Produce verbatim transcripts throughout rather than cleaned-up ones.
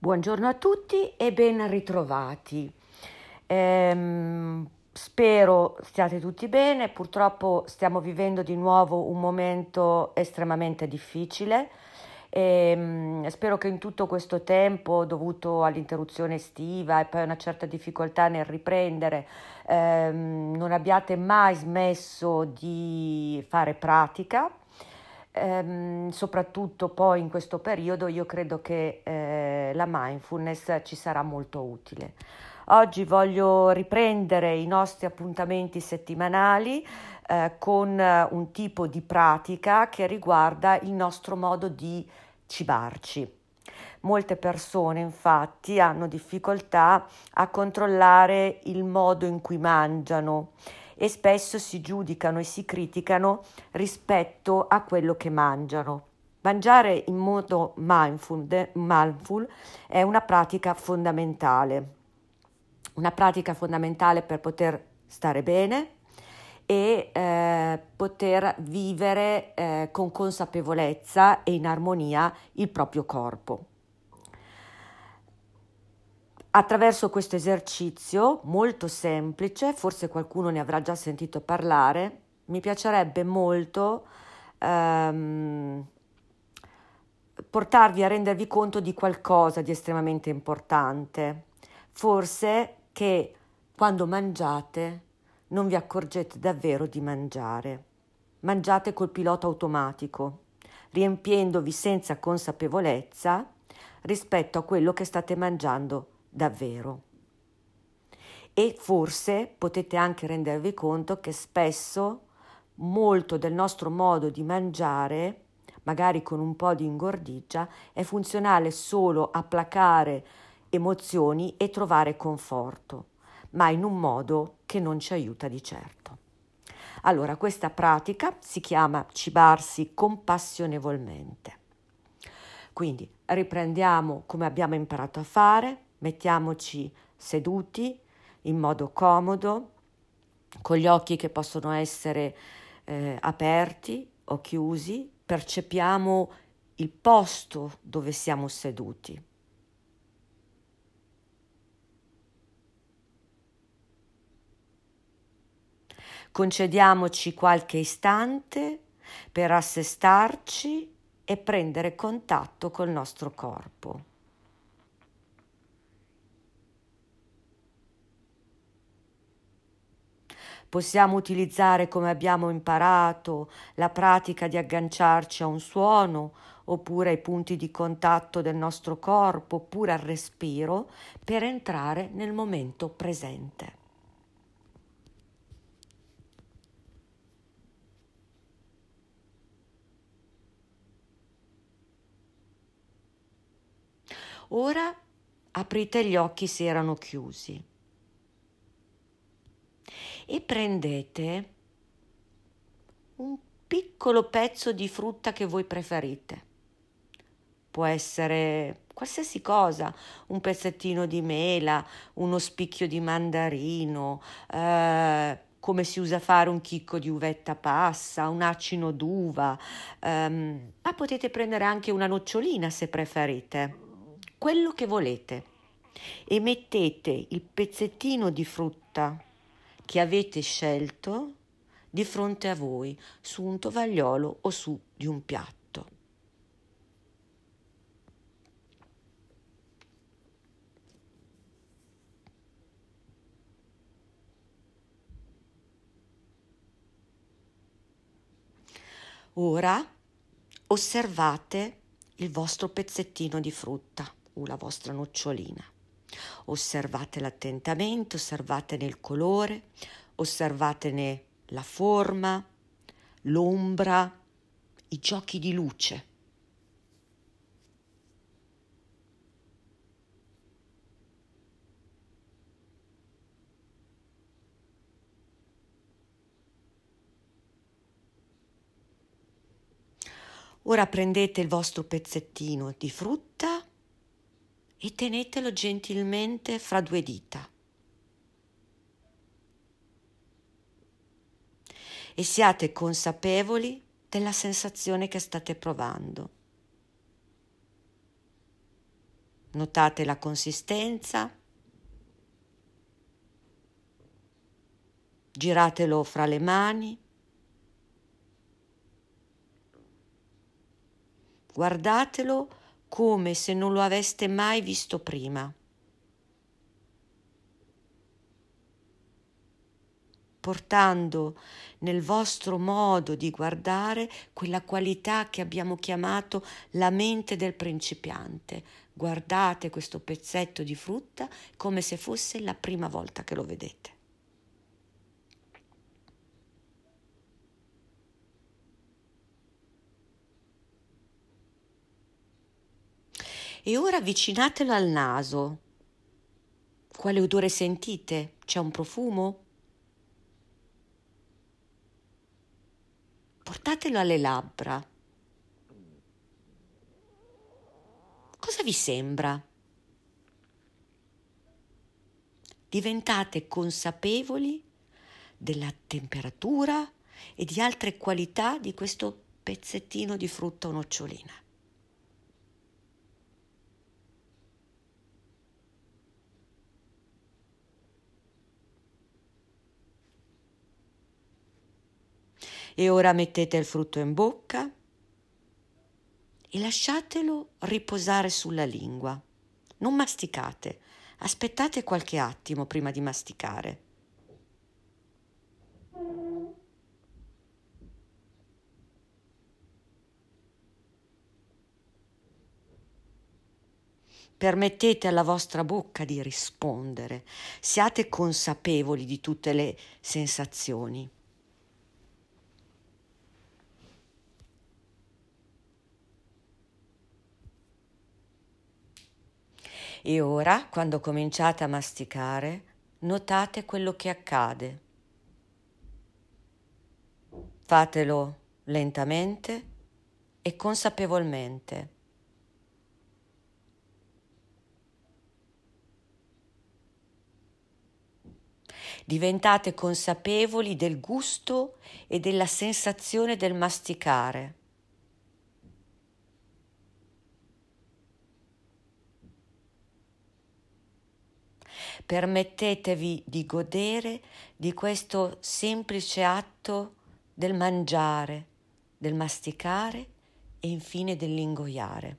Buongiorno a tutti e ben ritrovati. Ehm, spero stiate tutti bene. Purtroppo stiamo vivendo di nuovo un momento estremamente difficile. Ehm, spero che in tutto questo tempo, dovuto all'interruzione estiva e poi a una certa difficoltà nel riprendere, ehm, non abbiate mai smesso di fare pratica. Ehm, soprattutto poi in questo periodo io credo che eh, la mindfulness ci sarà molto utile. Oggi voglio riprendere i nostri appuntamenti settimanali eh, con eh, un tipo di pratica che riguarda il nostro modo di cibarci. Molte persone infatti hanno difficoltà a controllare il modo in cui mangiano e spesso si giudicano e si criticano rispetto a quello che mangiano. Mangiare in modo mindful, de, mindful è una pratica fondamentale, una pratica fondamentale per poter stare bene e eh, poter vivere eh, con consapevolezza e in armonia il proprio corpo. Attraverso questo esercizio molto semplice, forse qualcuno ne avrà già sentito parlare, mi piacerebbe molto ehm, portarvi a rendervi conto di qualcosa di estremamente importante. Forse che quando mangiate non vi accorgete davvero di mangiare. Mangiate col pilota automatico, riempiendovi senza consapevolezza rispetto a quello che state mangiando davvero. E forse potete anche rendervi conto che spesso molto del nostro modo di mangiare, magari con un po' di ingordigia, è funzionale solo a placare emozioni e trovare conforto, ma in un modo che non ci aiuta di certo. Allora, questa pratica si chiama cibarsi compassionevolmente. Quindi riprendiamo come abbiamo imparato a fare, mettiamoci seduti in modo comodo, con gli occhi che possono essere eh, aperti o chiusi, percepiamo il posto dove siamo seduti. Concediamoci qualche istante per assestarci e prendere contatto col nostro corpo. Possiamo utilizzare, come abbiamo imparato, la pratica di agganciarci a un suono, oppure ai punti di contatto del nostro corpo, oppure al respiro, per entrare nel momento presente. Ora aprite gli occhi se erano chiusi e prendete un piccolo pezzo di frutta che voi preferite. Può essere qualsiasi cosa, un pezzettino di mela, uno spicchio di mandarino, eh, come si usa a fare un chicco di uvetta passa, un acino d'uva, ehm, ma potete prendere anche una nocciolina se preferite, quello che volete, e mettete il pezzettino di frutta che avete scelto di fronte a voi, su un tovagliolo o su di un piatto. Ora osservate il vostro pezzettino di frutta o la vostra nocciolina. Osservatela attentamente, osservatene il colore, osservatene la forma, l'ombra, i giochi di luce. Ora prendete il vostro pezzettino di frutta e tenetelo gentilmente fra due dita. E siate consapevoli della sensazione che state provando. Notate la consistenza, giratelo fra le mani, guardatelo come se non lo aveste mai visto prima. Portando nel vostro modo di guardare quella qualità che abbiamo chiamato la mente del principiante. Guardate questo pezzetto di frutta come se fosse la prima volta che lo vedete. E ora avvicinatelo al naso. Quale odore sentite? C'è un profumo? Portatelo alle labbra. Cosa vi sembra? Diventate consapevoli della temperatura e di altre qualità di questo pezzettino di frutta o nocciolina. E ora mettete il frutto in bocca e lasciatelo riposare sulla lingua. Non masticate, aspettate qualche attimo prima di masticare. Permettete alla vostra bocca di rispondere, siate consapevoli di tutte le sensazioni. E ora, quando cominciate a masticare, notate quello che accade. Fatelo lentamente e consapevolmente. Diventate consapevoli del gusto e della sensazione del masticare. Permettetevi di godere di questo semplice atto del mangiare, del masticare e infine dell'ingoiare.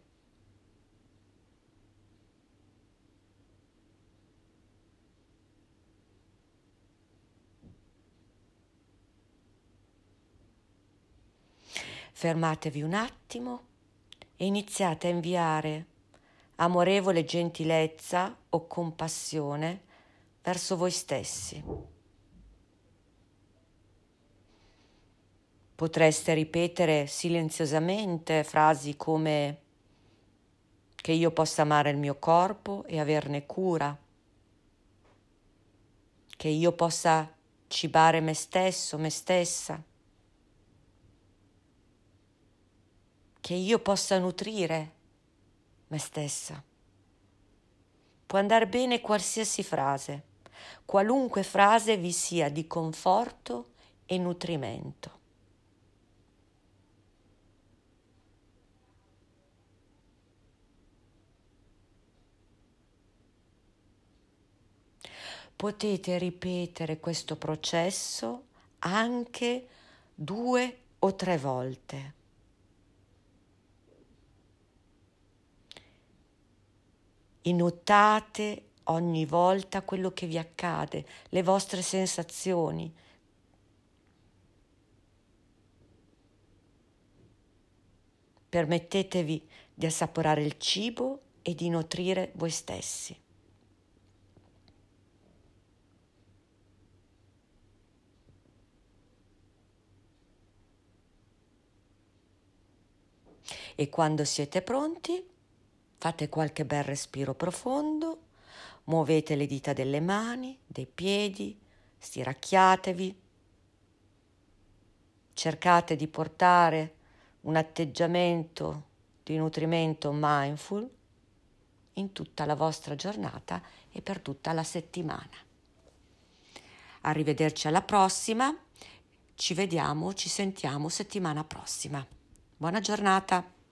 Fermatevi un attimo e iniziate a inviare amorevole gentilezza o compassione verso voi stessi. Potreste ripetere silenziosamente frasi come che io possa amare il mio corpo e averne cura, che io possa cibare me stesso, me stessa, che io possa nutrire me stessa. Può andare bene qualsiasi frase, qualunque frase vi sia di conforto e nutrimento. Potete ripetere questo processo anche due o tre volte. E notate ogni volta quello che vi accade, le vostre sensazioni. Permettetevi di assaporare il cibo e di nutrire voi stessi. E quando siete pronti, fate qualche bel respiro profondo, muovete le dita delle mani, dei piedi, stiracchiatevi, cercate di portare un atteggiamento di nutrimento mindful in tutta la vostra giornata e per tutta la settimana. Arrivederci alla prossima, ci vediamo, ci sentiamo settimana prossima. Buona giornata!